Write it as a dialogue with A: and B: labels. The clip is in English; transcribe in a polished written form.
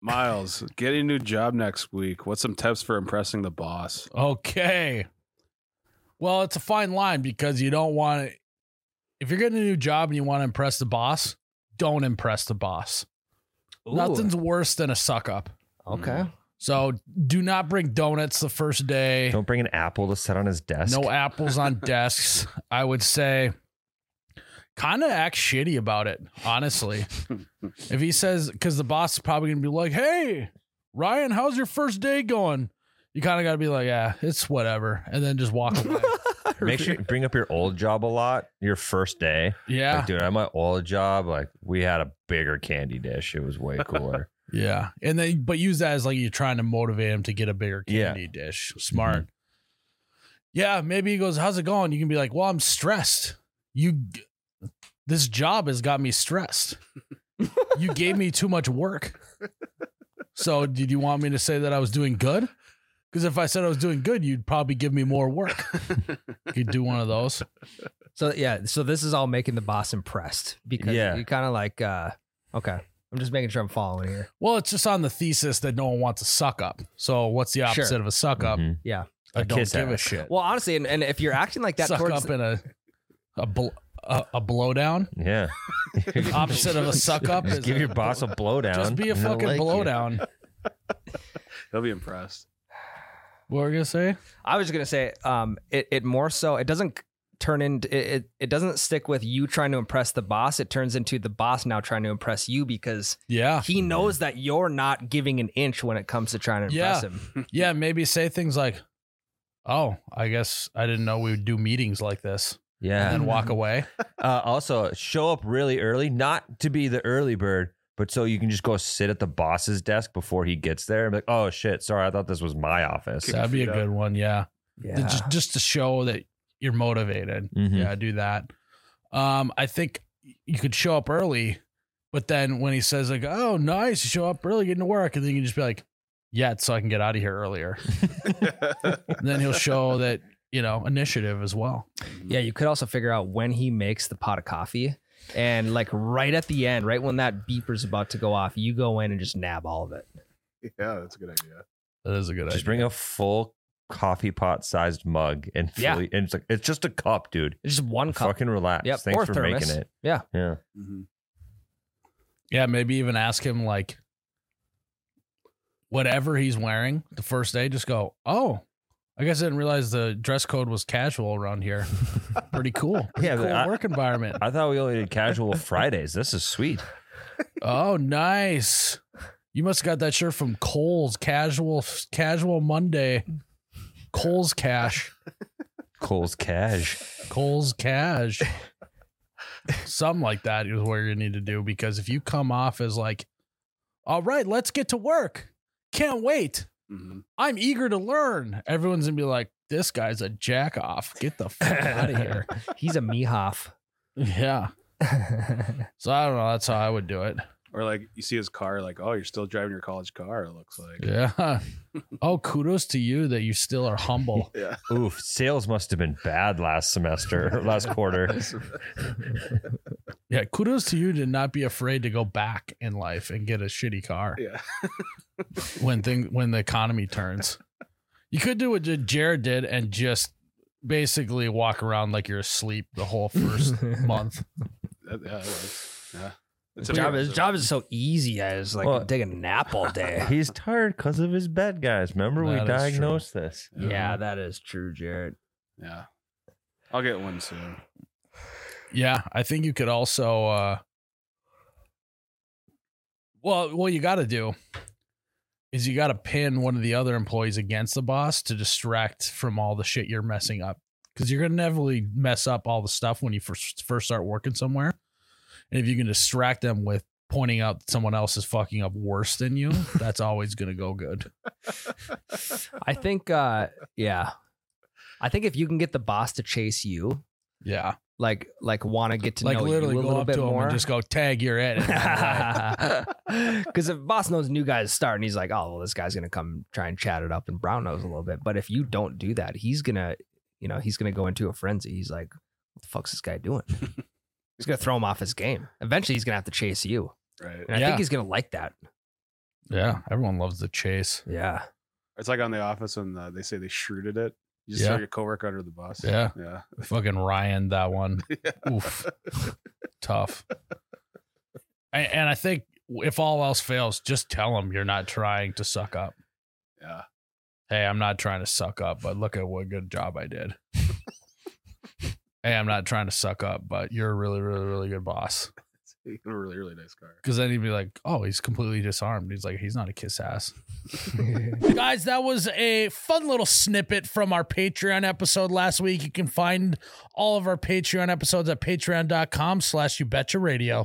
A: Miles, getting a new job next week. What's some tips for impressing the boss?
B: Okay. Well, it's a fine line because you don't want to. If you're getting a new job and you want to impress the boss, don't impress the boss.
C: Ooh.
B: Nothing's worse than a suck up.
C: Okay.
B: So do not bring donuts the first day.
D: Don't bring an apple to set on his desk.
B: No apples on desks. I would say kind of act shitty about it, honestly. If he says, because the boss is probably going to be like, hey, Ryan, how's your first day going? You kind of got to be like, yeah, it's whatever. And then just walk away.
D: Make sure you bring up your old job a lot. Your first day.
B: Yeah.
D: Like, dude, at my old job, like we had a bigger candy dish. It was way cooler.
B: Yeah. And then, but use that as like you're trying to motivate him to get a bigger candy dish. Smart.
D: Mm-hmm.
B: Yeah. Maybe he goes, how's it going? You can be like, well, I'm stressed. This job has got me stressed. You gave me too much work. So did you want me to say that I was doing good? Because if I said I was doing good, you'd probably give me more work. You'd do one of those.
C: So this is all making the boss impressed because you kind of like, okay, I'm just making sure I'm following here.
B: Well, it's just on the thesis that no one wants a suck up. So what's the opposite of a suck up?
D: Mhm.
C: Yeah.
B: I don't
D: kiss
B: give a
D: ass.
B: shit.
C: Well, honestly, and if you're acting like that
B: Suck
C: towards
B: up in a blowdown.
D: Yeah.
B: Opposite of a suck up
D: Just
B: is
D: give your boss a blowdown.
B: just be a
D: and he'll
B: fucking
D: like you.
B: blowdown.
A: He'll be impressed.
B: What were you gonna say?
C: I was gonna say, it more so it doesn't turn into it doesn't stick with you trying to impress the boss. It turns into the boss now trying to impress you because
B: Yeah.
C: he knows that you're not giving an inch when it comes to trying to impress
B: Yeah.
C: him.
B: Yeah, maybe say things like, oh, I guess I didn't know we would do meetings like this.
D: Yeah.
B: And then walk away.
D: Also, show up really early, not to be the early bird, but so you can just go sit at the boss's desk before he gets there and be like, oh shit, sorry, I thought this was my office.
B: That'd be a good one, yeah.
C: Yeah.
B: Just to show that you're motivated.
D: Mhm.
B: Yeah, do that. I think you could show up early, but then when he says like, oh, nice, you show up early, getting to work, and then you can just be like, yeah, it's so I can get out of here earlier. And then he'll show that, initiative as well.
C: Yeah, you could also figure out when he makes the pot of coffee. And like right at the end, right when that beeper's about to go off, you go in and just nab all of it.
A: Yeah, that's a good idea.
B: That is a good
D: Just
B: idea.
D: bring a full coffee pot sized mug and
C: Yeah.
D: and it's like, it's just a cup, dude.
C: It's just one cup.
D: Fucking relax.
C: Yep.
D: Thanks
C: Or
D: for
C: thermos.
D: making it.
C: Yeah.
D: Yeah.
A: Mm-hmm.
B: Yeah, maybe even ask him like whatever he's wearing the first day, just go, oh, I guess I didn't realize the dress code was casual around here. Pretty cool.
D: Yeah,
B: Cool
D: but
B: work environment.
D: I thought we only did casual Fridays. This is sweet.
B: Oh, nice. You must have got that shirt from Kohl's. Casual Monday. Kohl's Cash.
D: Cole's cash.
B: Kohl's Cash. Something like that is what you need to do, because if you come off as like, all right, let's get to work. Can't wait.
A: Mm-hmm.
B: I'm eager to learn. Everyone's gonna be like, this guy's a jack off. Get the fuck out of here.
C: He's a Mehoff.
B: Yeah. So I don't know. That's how I would do it.
A: Or like you see his car, like, oh, you're still driving your college car. It looks like.
B: Yeah. Oh, kudos to you that you still are humble.
A: Yeah.
D: Oof, sales must have been bad last semester, or last quarter.
B: Yeah. Kudos to you to not be afraid to go back in life and get a shitty car
A: Yeah.
B: when the economy turns. You could do what Jared did and just basically walk around like you're asleep the whole first month.
A: That works. Yeah. It's
C: His job is so easy. I was like,
D: Well-
C: take a nap all day.
D: He's tired because of his bed, guys. Remember, we
B: That is
D: diagnosed this.
C: Yeah, that is true, Jared.
A: Yeah. I'll get one soon.
B: Yeah, I think you could also what you got to do is you got to pin one of the other employees against the boss to distract from all the shit you're messing up, because you're going to inevitably mess up all the stuff when you first start working somewhere. And if you can distract them with pointing out that someone else is fucking up worse than you, that's always going to go good.
C: I think, yeah. I think if you can get the boss to chase you,
B: Yeah.
C: like want to get to
B: Like
C: know
B: literally
C: you a
B: go
C: little
B: up
C: bit
B: to him
C: more.
B: and just go, tag, you're it.
C: Because if boss knows a new guy's starting, he's like, oh, well, this guy's gonna come try and chat it up and brown nose a little bit. But if you don't do that, he's gonna go into a frenzy. He's like, what the fuck's this guy doing? He's gonna throw him off his game. Eventually, he's gonna have to chase you,
A: Right.
C: and I
B: Yeah.
C: think he's gonna like that.
B: Yeah, everyone loves the chase.
C: Yeah.
A: It's like on The Office when they say they shrewded it. You just throw your coworker under the bus.
B: Yeah.
A: Yeah.
B: Fucking Ryan, that one.
A: Yeah.
B: Oof. Tough. And I think if all else fails, just tell them you're not trying to suck up.
A: Yeah.
B: Hey, I'm not trying to suck up, but look at what good job I did. Hey, I'm not trying to suck up, but you're a really, really, really good boss.
A: You have a really, really nice car.
B: Because then he'd be like, oh, he's completely disarmed. He's like, he's not a kiss ass. Guys, that was a fun little snippet from our Patreon episode last week. You can find all of our Patreon episodes at patreon.com/YouBetchaRadio.